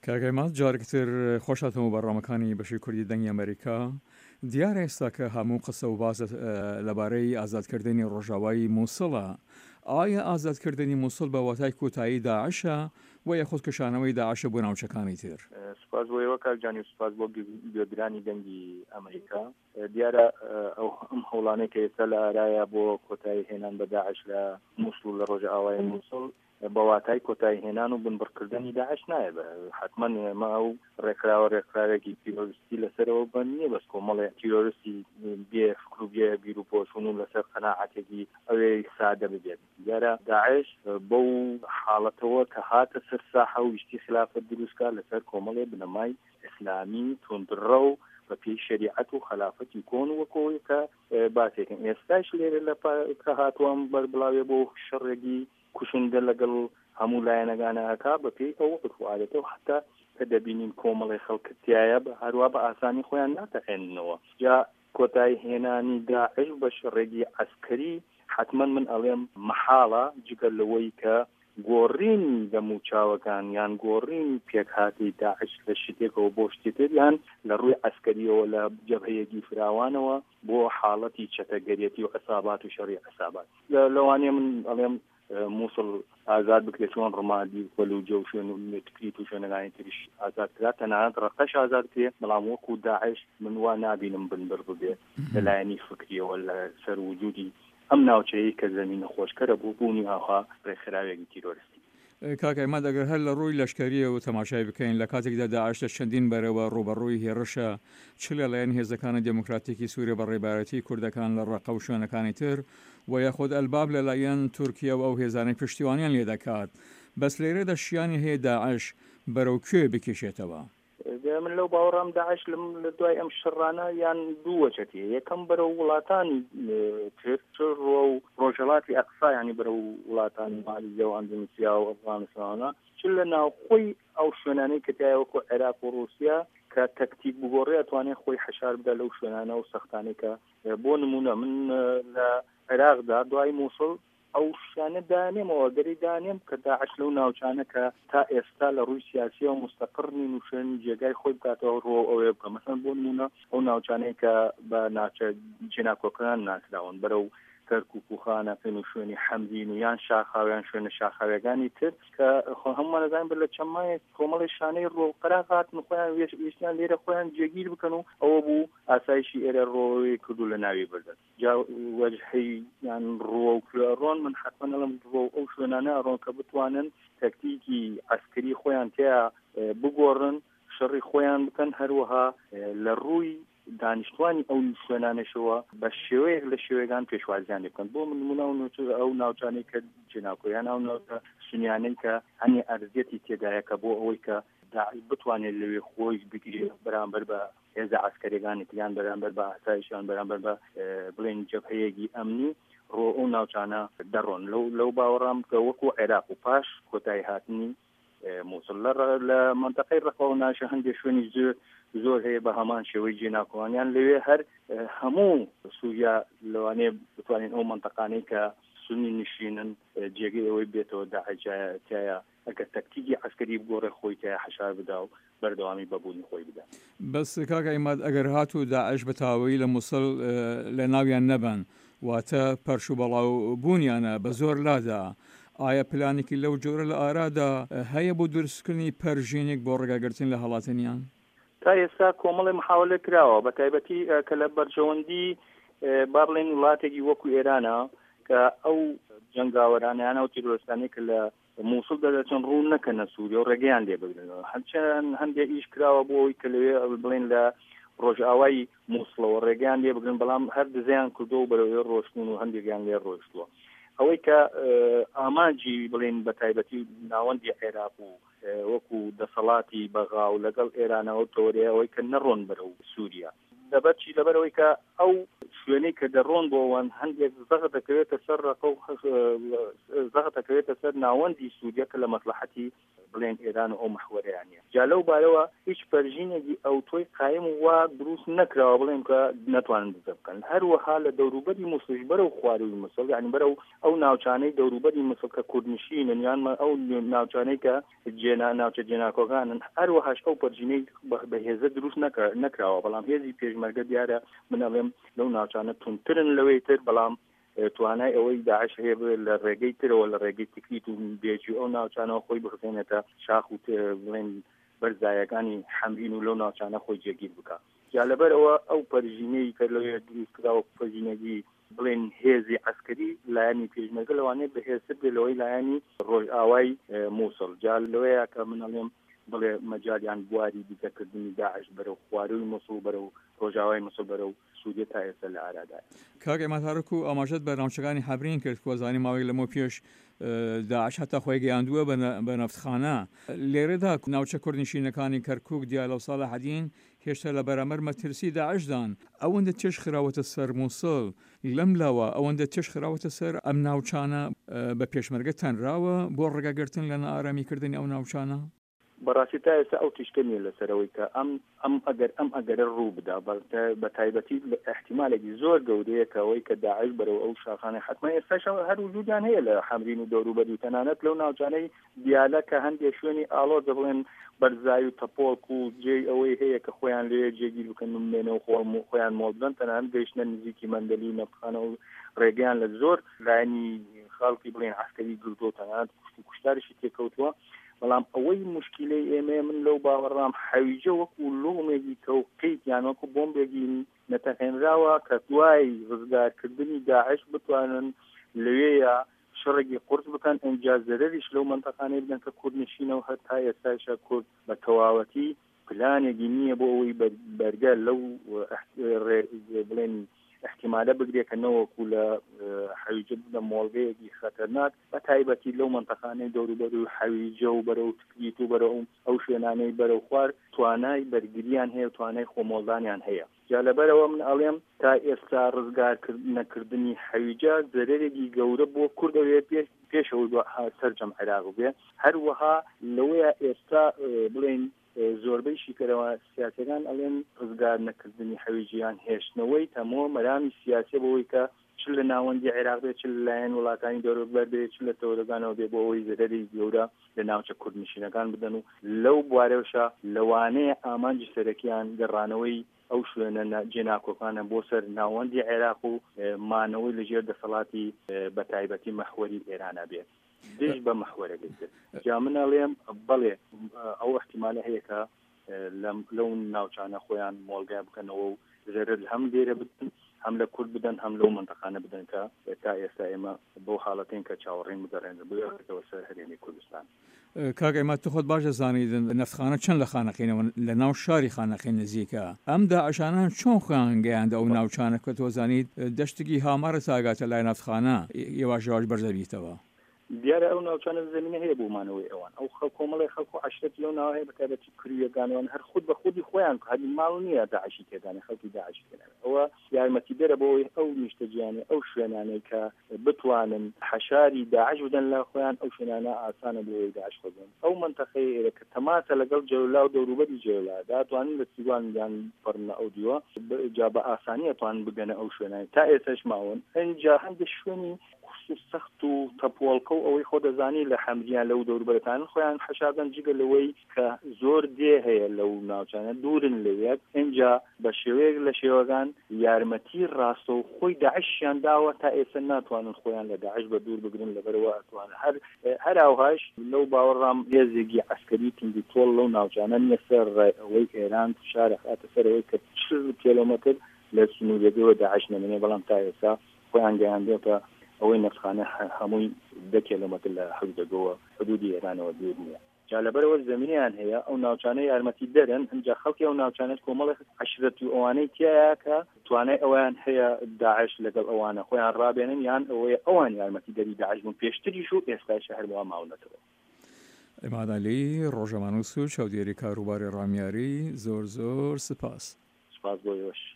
کاگەیمات جارێکتر خۆشاتەوە بەڕامەکانی بەشی کوردی دەنگی ئەمریکا دیارە ئێستا کە هەموو قسە و بازت لەبارەی ئازادکردنی ڕۆژاوایی مووسڵە. ئایا ئازادکردنی مووسڵ بە واتای کۆتایی داعشە و یەخود کشانەوەی داعشە بۆ ناوچەکانی تر؟ سپاس بۆ کاکجانی و سپاس بۆ گوێگرانی دەنگی ئەمریکا. دیارە ئەو هەوڵانەی کە ئێستا لە ئارایە بۆ کۆتایی هێنان بە داعش لە مووسڵ لە ڕۆژئاوای مووسڵ بەواتای کۆتایی هێنان و بنبڕکردنی داعش نایە. حتمما ئێمە ئەو ڕێکراوێکی تیرۆریستی لەسەرەوە بن نییە، بەس کۆمەڵێ تیرۆریستی بێ فکر و بێ بیر و پۆشون و لەسەر قەناعەتێکی ئەوەی سادە ببێت. دیارە داعش بەو حاڵەتەوە کە هاتە سەر ساحە و ویستی خلافەت دروستکار لەسەر کۆمەڵێ بنەمای ئیسلامی توندڕە و بە پێی شریعەت و خلافەتی کۆن وەکەوەی کە باسێکن ئێستاش لێرە لە کە هاتووەم بەربڵاوێ بۆ شەڕێکی کوشندە لەگەڵ هەموو لایەنەکانەکە بە پێی ئەو وەکوالێتەوە حتا کە دەبینین کۆمەڵی خەڵکتیایە هەروە بە ئاسانی خۆیان ناتەقێننەوە. جا کۆتایی هێنانی داعش بە شەڕێکی عەسکەری حتمما من ئەڵێم مەحاڵە جگەر لەوەی کە گۆڕینی دەموچاوەکان یان گۆڕینی پێکهاتی داعش لە شتێکەوە بۆ شتێتر یان لە ڕووی عەسکەریەوە لە جەبهەیەکی فراوانەوە بۆ حاڵەتی چەتەگەریەتی و عەسابات و شەڕی عەسابات. لەوانەیە من ئەڵێم مووسڵ ئازاد بکرێت چۆن ڕمادی وەلوجە و شوێن و مێتکریت و شوێنەکانی تریش ئازاد کرا، تەنانەت ڕقەش ئازاد کرێ، بەڵام وەکو داعش من وا نابینم بنبڕ ببێت لەلایەنی فکریەوە لە سەر وجودی ئەم ناوچەیە کە زەمینە خۆشکەرە بۆ بوونی ئاها ڕێکخراوێکی تیرۆریستی. کاکەیمات ئەگەر هەر لە ڕووی لەشکریە و تەماشای بکەین لە کاتێکدا داعش لە چەندین بەرەوە ڕوبەڕووی هێرشە چ لەلایەن هێزەکانی دموکراتیکی سووریا بە ڕێبارەتی کوردەکان لە ڕقە و شوێنەکانی تر و یاخود ئەلباب لەلایەن تورکیا و ئەو هێزانەی پشتیوانیان لێ دەکات، بەس لێرەدا شیانی هەیە داعش بەرەو کوێ بکێشێتەوە؟ من لەو باوەڕام داعش لە دوای ئەم شەڕانە یان دوو وەچەتی، یەکەم بەرەو وڵاتانی تر و ڕۆژهەڵاتی ئەقسا ینی بەرەو وڵاتانی مالیزیا و ئەندونیسیا و ئەفغانستانە، چ لە ناوخۆی ئەو شوێنانەی کە تایە وەکو عێراق و رووسیا کە تەکتیک بگۆڕێ ئەتوانێت خۆی حەشار بدە لەو شوێنانە و سەختانەی کە بۆ نمونە من لە عێراقدا دوای مووسڵ ئەو شانە دانێمەوە گەری دانێم کە داعش لەو ناوچانە کە تا ئێستا لە ڕووی سیاسی و مستەقر نین و شوێن جێگای خۆی بکاتەوە ڕۆ ئەوێ بکە. مەسەڵەن بۆ نمونە ئەو ناوچانەی کە بە ناوچە جێناکۆکەکان ناسراون بەرەو کەرکووک و خانەقین و شوێنی حەمدین و یان شاخاویان شوێنە شاخاویەکانی تر کە هەمومان دەزانین بە لە چەمای کۆمەڵی شانەی ڕۆقەراق هاتن خۆیان وێشتیان لێرە خۆیان جێگیر بکەن و ئەوە بوو ئاسایشی ئێرە ڕۆی کردو لە ناوی بردن. جا وەجهەی یان ڕۆ و ڕۆن من حتمما ئەڵێم ڕۆ ئەو شوێنانە ڕۆن کە بتوانن تەکتیکی عەسکەری خۆیان تیا بگۆڕن، شەڕی خۆیان بکەن، هەروەها لە ڕووی دانیشتوانی ئەو شوێنانەشەوە بە شێوەیەک لە شێوەیەکان پێشوازیان بکەن. بۆ من نمونە ئەو ناوچانەی کە جێناکۆیان ئەو ناوچە سنیانەی کە هەنی ئەرزێتی تێدایە کە بۆ ئەوەی کە داعش بتوانێت لەوێ خۆی بگرێت بەرامبەر بە هێزە عەسکەریەکانی تریان، بەرامبەر بە ئاسایشیان، بەرامبەر بە بڵێن جەبهەیەکی ئەمنی ڕۆ ئەو ناوچانە دەڕۆن. لەو باوەڕام کە وەکو عێراق و پاش کۆتایی هاتنی مووسڵ لە منتەقەی ڕقە و ناشە هەندێک شوێنی زۆر هەیە بە هەمان شێوەی جێناکۆوانیان لەوێ هەر هەموو سووریا لەوانەیە بتوانین ئەو منتەقانەی کە سنی نشینن جێگەی ئەوەی بێتەوە داعشایە ئەگەر تەکتیکی عەسکەری بگۆڕێ خۆی تایە حەشار بدا و بەردەوامی بەبوونی خۆی بدا. بەس کاکەیمات ئەگەر هاتوو داعش بە تاوەیی لە مووسڵ لە ناویان نەبن واتە پەرش و بەڵاو بوونیانە بە زۆر لادا، ئایا پلانێکی لەو جۆرە لە ئارادا هەیە بۆ دروستکردنی پەرژینێک بۆ ڕێگاگرتن لە هەڵاتنیان؟ تا ئێستا کۆمەڵی محاولە کراوە، بە تایبەتی کە لە بەرژەوەندی با بڵێن وڵاتێکی وەکو ئێرانە کە ئەو جەنگاوەرانیانە و تیرۆریستانەی کە لە مووسڵ دەچن ڕوون نەکەنە سووریا و ڕێگەیان لێ بگرنەوە. هەندێک ئیش کراوە بۆ ئەوی کە لەوێ بڵێن لە ڕۆژئاوای مووسڵەوە ڕێگەیان لێ بگرن، بەڵام هەر دزیان کردو و بەرەوەی ڕۆشتون و هەندێکیان لێ ڕۆشتووە. ئەوەی کە ئامانجی بڵێن بە تایبەتی ناوەندی عێراق و وەکو دەسەڵاتی بەغاو لەگەڵ ئێرانەوە تۆرەیە ئەوەی کە نەڕۆن بەرەو سووریا. لەبەرچی لەبەرەوەی کە ئەو شوێنەی کە دەڕۆن بۆەوەن هەندێک زەغ دەکەوێتە سەر ڕقە و زەغ دەکەوێتە سەر ناوەندی سوودیە کە لە مەسلحەتی بڵێن ئێران و ئەو محوەرەیانە جا لەو بارەوە هیچ پەرژینێکی ئەو تۆی قایم وا دروست نەکراوە بڵێن کە نەتوانن دزە بکەن هەروەها لە دەوروبەری موسڵش بەرەو خواروی موسڵ یعنی بەرەو ئەو ناوچانەی دەوروبەری موسڵ کە کوردنشینن یان ئەو ناوچانەی کە ناوچە جێناکۆکانن هەروەهاش ئەو پەرژینەی بەهێزە دروست نەکراوە بەڵام هێزی پێشمەرگە دیارە من ئەڵێم لەو ناوچانە تونترن لەوەی تر بەڵام توانای ئەوەی داعش هەیە لە ڕێگەی ترەوە لە ڕێگەی تکلیت و بێجی ئەو ناوچانەوە خۆی بخزێنێتە شاخ و بڵێن بەرزایەکانی حەمرین و لەو ناوچانە خۆی جێگیر بکە جا لەبەرەوە ئەو پەرژینەی کە لەوێ دروستکراوە پەرژینەی بڵێن هێزی عسکەری لایەنی پێشمەرگە لەوانەیە بەهێزتر بێ لەوەی لایەنی ڕۆژئاوای مووسڵ جا لەوەیە کە من ئەڵێم بڵێ مەجالیان بواری دیکەکردنی داعش بەرەو خواروی مووسڵ بەرەو ڕۆژاوای مووسڵ بەرەو سوودی تا ئێستا لە ئارادای کاک ئێمەتارک و ئاماژەت بە ناوچەکانی حەبرین کرد کۆزانی ماوەی لەمە پێش داعش هەتا خۆی گەیاندووە بە نەفتخانە لێرەدا ناوچە کوردنشینەکانی کەرکووک دیالە و ساڵح حەدین هێشتا لە بەرامبەر مەترسی داعشدان ئەوەندە چێش خراوەتە سەر مووسڵ لەم لاوە ئەوەندە چێش خراوەتە سەر ئەم ناوچانە بە پێشمەرگە تەنراوە بۆ ڕێگاگرتن لە نائارامیکردنی ئەو ناوچانە بەڕاستی تا ئێستا ئەو تیشکە نیە لەسەرەوەی کە ئەم ئەگەرە ڕوو بدا بە تایبەتی احتیمالێکی زۆر گەورەیە کەەوەی کە داعش بەرەو ئەو شاخانەی حتمما ئێستاش هەر وجودیان هەیە لە حەمرین و دەوروبەری و تەنانەت لەو ناوچانەی دیالە کە هەندێک شوێنی ئاڵۆ دەبڵێن بەرزایی و تەپۆڵک و جێ ئەوەی هەیە کە خۆیان لێ جێگیر بکەن ومێنەوە خۆیان مۆڵدن تەنانەت گەیشتنە نزیکی مەندەلی نەفخانە و ڕێگەیان لە زۆر لایەنی خەڵکی بڵێن عەسکەری گرتووە تەنانەت کوشتاریشی تێکەوتووە بەڵام ئەوەی مشکلەی ئێمە من لەو باوەڕام حەویجە وەکو لۆمێکی کەوقیت یان وەکو بۆمبێکی نەتەقێنراوە کە دوای ڕزگارکردنی داعش بتوانن لەوەیە شەڕێکی قورس بکەن ئەنجا زەرەریش لەو منتەقانەی بدەن کە کوردنشینەوە هەتا ئێستاشە کورد بە تەواوەتی پلانێکی نییە بۆ ئەوەی بەرگە لەو بڵێن احتیمالە بگرێکەوەکو لە حەویجە بدە مۆڵگەیەکی خەتەرناک بە تایبەتی لەو منتەقانەی دەوروبەر و حەویجە و بەرەو تکلیت و بەرەو ئەو شوێنانەی بەرەو خوار توانای بەرگریان هەیە توانای خۆمۆڵدانیان هەیە جا لەبەرەوە من ئەڵێم تا ئێستا ڕزگارکردنەکردنی حەویجە زەرێکی گەورە بۆ کوردەوێ پێشەوە سەرجەم عێراق بێ هەروەها لەوەیە ئێستا بڵێن زۆربەی شیکەرەوە سیاسەکان ئەڵێن ڕزگار نەکردنی حەویجیان هێشتنەوەی تەمۆ مەرامی سیاسی بەوەی کە چ لە ناوەندی عێراق بێت چ لەلایەن وڵاتانی دەوروبەر بێت چ لە تەوەرەگانەوە بێ بۆ ئەوەی زەرەری گەورە لە ناوچە کوردنشینەکان بدەن و لەو بوارەوشە لەوانەیە ئامانجی سەرەکیان گەڕانەوەی ئەو شوێنە جێناکۆکانە بۆ سەر ناوەندی عێراق و مانەوەی لەژێر دەسەڵاتی بە تایبەتی مەحوەری ئێرانە بێت دێش بە مەحوەرەکەی جا من ئەڵێم بەڵێ ئەو احتیمالە هەیە کە لەو ناوچانە خۆیان مۆڵگای بکەنەوە و زەرەر هەم لێرە بدەن هەم لە کورد بدەن هەم لەو منتەقانە بدەن کە تا ئێستا ئێمە بۆ حاڵەتین کە چاوەڕێین بگەڕێن بێتەوە سەر هەرێمی کوردستان کاک ئێمە تو خۆت باش دەزانیت نەفتخانە چەند لە خانەقینەوە لە ناو شاری خانەقین نزیکە ئەم داعشانان چۆن خۆیان گەیاندە ئەو ناوچانە کە تۆ زانیت دەشتێکی هامارە تاگاتە لای نەفتخانە یەواش یەواش بەرزەبیتەوە دیارە ئەو ناوچانە زمینە هەیە بۆمانەوەی ئەوان ئەو کۆمەڵی خەڵکو عەشرەتی لەو ناوە هەیە بەتایبەتی کرویەکانەوەن هەر خود بە خودی خۆیان هەری ماڵ نییە داعشی تێدانێ خەڵکی داعشی تێدانێ ئەوە یارمەتی دەرە بۆەوەی ئەو نیشتەجییانێ ئەو شوێنانەی کە بتوانن حەشاری داعش بدەن لە خۆیان ئەو شوێنانە ئاسانە بۆەوەی داعش خۆبن ئەو منتەقەیە کە تەماتە لەگەڵ جەولا و دەوروبەری جەولا داتوانن لە سیوانیان پڕنە ئەو دیوە جا بە ئاسانی ئەتوان بگەنە ئەو شوێنانی تا ئێستاش ماون ئەنجا هەندێک شوێنی سەخت و تەپۆڵکە و ئەوەی خۆ دەزانی لە حەمریان لەو دەوروبەرەکان خۆیان حەشادان جگە لەوەی کە زۆر دێ هەیە لەو ناوچانە دوورن لەوێت ئەنجا بە شێوەیەک لە شێوەکان یارمەتی ڕاستە و خۆی داعشیان داوە تا ئێستا ناتوانن خۆیان لە داعش بە دوور بگرن لەبەرەوە ئەتوانن هەر ئاوهاش لەو باوەڕام هێزێکی عەسکەری تندی تۆڵ لەو ناوچانە نیە سەر ئەوەی ئێران شارە خاتە سەر ئەوەی کە 40 کیلۆمەتر لە سنوورەکەوە داعش نەمێنێ بەڵام تا ئێستا خۆیان گەیاندێتە ئەوەی نەفخانە هەمووی 10 کیلۆمەتر لە حەودەگەوە حدودی ئێرانەوە دوور نییە جا لەبەرەوە زمینیان هەیە ئەو ناوچانە یارمەتی دەرن ئەنجا خەڵکی ئەو ناوچانەت کۆمەڵی عەشرەت و ئەوانەی تایە کە توانای ئەویان هەیە داعش لەگەڵ ئەوانە خۆیان ڕابێنن یان ئەوەیە ئەوان یارمەتی دەری داعش بوون پێشتریش و ئێستاش هەروە ماونەتەوە ئێمادالی ڕۆژەمانووس و چاودێری کاروباری ڕامیاری زۆر سپاس بۆیەوەش